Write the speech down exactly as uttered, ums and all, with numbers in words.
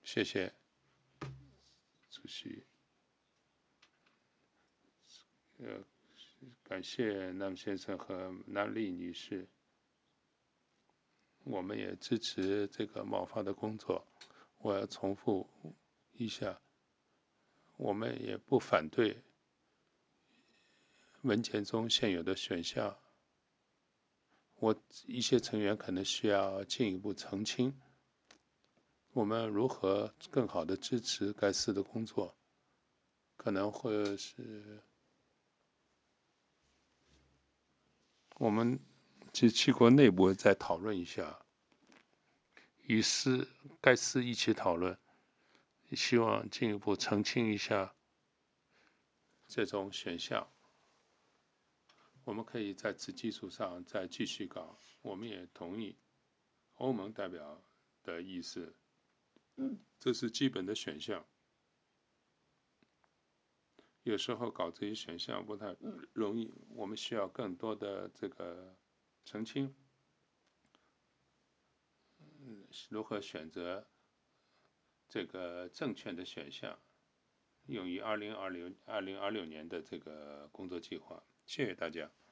谢谢主席。呃，感谢南先生和南丽女士。我们也支持这个贸发的工作。我要重复一下，我们也不反对文件中现有的选项。我一些成员可能需要进一步澄清，我们如何更好地支持该司的工作，可能会是我们及七国内部再讨论一下，与司该司一起讨论，希望进一步澄清一下这种选项。我们可以在此基础上再继续搞。我们也同意欧盟代表的意思，这是基本的选项。有时候搞这些选项不太容易，我们需要更多的这个澄清。嗯，如何选择这个正确的选项，用于二零二六二零二六年的这个工作计划。谢谢大家。